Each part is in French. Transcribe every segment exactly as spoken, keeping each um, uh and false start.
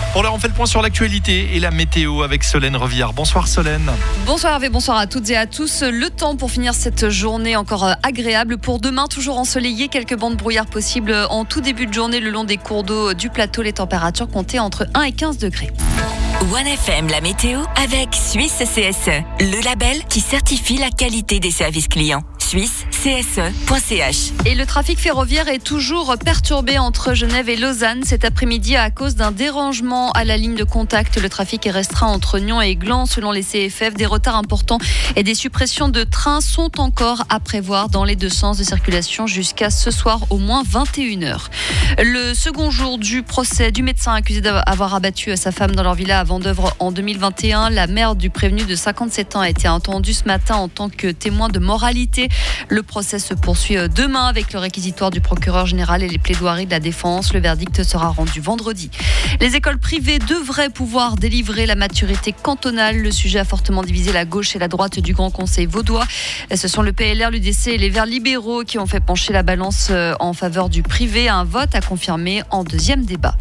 Pour l'heure, on fait le point sur l'actualité et la météo avec Solène Reviard. Bonsoir Solène. Bonsoir Hervé, bonsoir à toutes et à tous. Le temps pour finir cette journée encore agréable. Pour demain, toujours ensoleillé, quelques bancs de brouillard possibles en tout début de journée le long des cours d'eau du plateau. Les températures comptaient entre un et quinze degrés. One F M, la météo avec Suisse C S E, le label qui certifie la qualité des services clients. Suisse C S E point C H. Et le trafic ferroviaire est toujours perturbé entre Genève et Lausanne cet après-midi à cause d'un dérangement à la ligne de contact. Le trafic est restreint entre Nyon et Gland selon les C F F. Des retards importants et des suppressions de trains sont encore à prévoir dans les deux sens de circulation jusqu'à ce soir au moins vingt et une heures. Le second jour du procès du médecin accusé d'avoir abattu sa femme dans leur villa à Vendeuvre en deux mille vingt et un. La mère du prévenu de cinquante-sept ans a été entendue ce matin en tant que témoin de moralité. Le procès se poursuit demain avec le réquisitoire du procureur général et les plaidoiries de la défense. Le verdict sera rendu vendredi. Les écoles privées devraient pouvoir délivrer la maturité cantonale. Le sujet a fortement divisé la gauche et la droite du Grand Conseil vaudois. Ce sont le P L R, l'U D C et les Verts libéraux qui ont fait pencher la balance en faveur du privé. Un vote à confirmer en deuxième débat.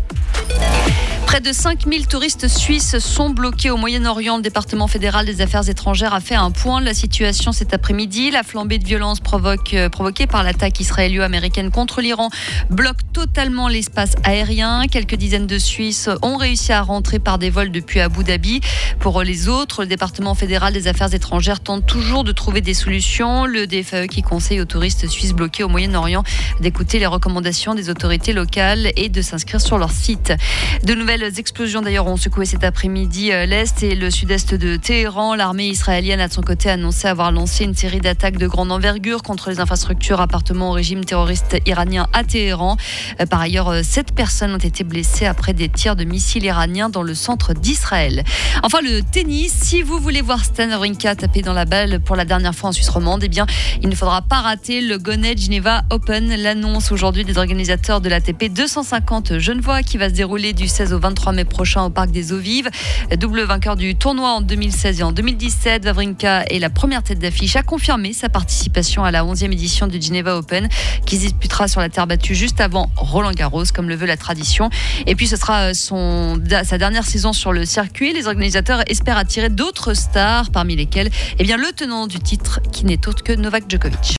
Près de cinq mille touristes suisses sont bloqués au Moyen-Orient. Le département fédéral des affaires étrangères a fait un point de la situation cet après-midi. La flambée de violence provoque, euh, provoquée par l'attaque israélo-américaine contre l'Iran bloque totalement l'espace aérien. Quelques dizaines de Suisses ont réussi à rentrer par des vols depuis Abu Dhabi. Pour les autres, le département fédéral des affaires étrangères tente toujours de trouver des solutions. Le D F A E qui conseille aux touristes suisses bloqués au Moyen-Orient d'écouter les recommandations des autorités locales et de s'inscrire sur leur site. De nouvelles Les explosions d'ailleurs ont secoué cet après-midi l'est et le sud-est de Téhéran. L'armée israélienne a de son côté annoncé avoir lancé une série d'attaques de grande envergure contre les infrastructures appartenant au régime terroriste iranien à Téhéran. Par ailleurs, sept personnes ont été blessées après des tirs de missiles iraniens dans le centre d'Israël. Enfin, le tennis. Si vous voulez voir Stan Wawrinka taper dans la balle pour la dernière fois en Suisse romande, eh bien, il ne faudra pas rater le Gonnet Geneva Open. L'annonce aujourd'hui des organisateurs de l'A T P deux cent cinquante Genevois qui va se dérouler du seize au vingt-trois mai prochain au Parc des Eaux Vives. Double vainqueur du tournoi en deux mille seize et en deux mille dix-sept, Wawrinka est la première tête d'affiche à confirmer sa participation à la onzième édition du Geneva Open qui se disputera sur la terre battue juste avant Roland Garros comme le veut la tradition. Et puis ce sera son, sa dernière saison sur le circuit. Les organisateurs espèrent attirer d'autres stars parmi lesquelles eh bien, le tenant du titre qui n'est autre que Novak Djokovic.